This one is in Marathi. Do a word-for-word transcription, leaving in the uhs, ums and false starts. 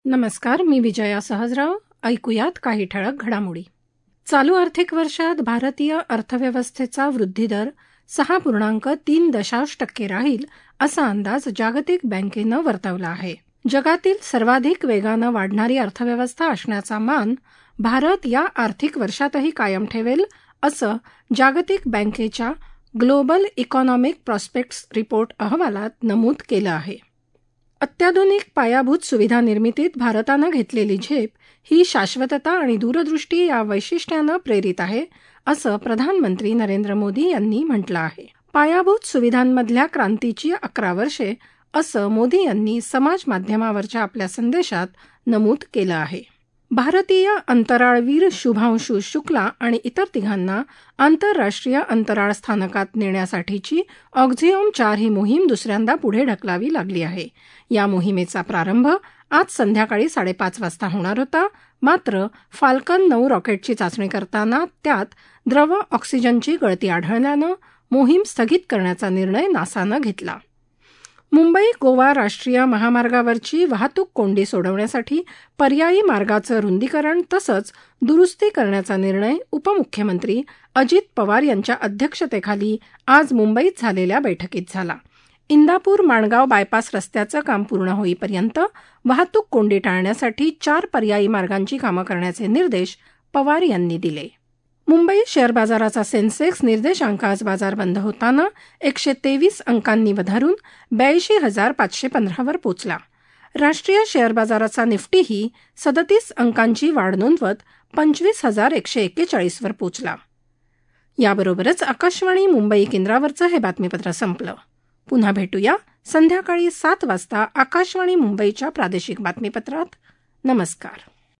नमस्कार, मी विजया सहजराव. ऐकूयात काही ठळक घडामोडी. चालू आर्थिक वर्षात भारतीय अर्थव्यवस्थेचा वृद्धिदर सहा पूर्णांक तीन दशांश टक्के राहील असा अंदाज जागतिक बँकेनं वर्तवला आहे. जगातील सर्वाधिक वेगानं वाढणारी अर्थव्यवस्था असण्याचा मान भारत या आर्थिक वर्षातही कायम ठेवेल असं जागतिक बँकेच्या ग्लोबल इकॉनॉमिक प्रॉस्पेक्ट्स रिपोर्ट अहवालात नमूद केलं आहे. अत्याधुनिक पायाभूत सुविधा निर्मितीत भारतानं घेतलेली झेप ही शाश्वतता आणि दूरदृष्टी या वैशिष्ट्यानं प्रेरित आहे असं प्रधानमंत्री नरेंद्र मोदी यांनी म्हटलं आहे. पायाभूत सुविधांमधल्या क्रांतीची अकरा वर्षे असं मोदी यांनी समाज माध्यमावरच्या आपल्या संदेशात नमूद केलं आहे. भारतीय अंतराळवीर शुभांशु शुक्ला आणि इतर तिघांना आंतरराष्ट्रीय अंतराळ स्थानकात नेण्यासाठीची ऑक्झिओम चार ही मोहीम दुसऱ्यांदा पुढे ढकलावी लागली आहे. या मोहिमेचा प्रारंभ आज संध्याकाळी साडेपाच वाजता होणार होता. मात्र फाल्कन नऊ रॉकेटची चाचणी करताना त्यात द्रव ऑक्सिजनची गळती आढळल्यानं मोहीम स्थगित करण्याचा निर्णय नासानं घेतला. मुंबई गोवा राष्ट्रीय महामार्गावरची वाहतूक कोंडी सोडवण्यासाठी पर्यायी मार्गाचं रुंदीकरण तसंच दुरुस्ती करण्याचा निर्णय उपमुख्यमंत्री अजित पवार यांच्या अध्यक्षतेखाली आज मुंबईत झालेल्या बैठकीत झाला. इंदापूर माणगाव बायपास रस्त्याचं काम पूर्ण होईपर्यंत वाहतूक कोंडी टाळण्यासाठी चार पर्यायी मार्गांची कामं करण्याचे निर्देश पवार यांनी दिले. मुंबई शेअर बाजाराचा सेन्सेक्स निर्देशांक आज बाजार बंद होताना एकशे तेवीस अंकांनी वधारून ब्याऐंशी हजार पाचशे पंधरावर पोचला. राष्ट्रीय शेअर बाजाराचा निफ्टीही सदतीस अंकांची वाढ नोंदवत पंचवीस हजार एकशे एक्केचाळीसवर पोचला. याबरोबरच आकाशवाणी मुंबई केंद्रावरचं हे बातमीपत्र संपलं. पुन्हा भेटूया संध्याकाळी सात वाजता आकाशवाणी मुंबईच्या प्रादेशिक बातमीपत्रात. नमस्कार.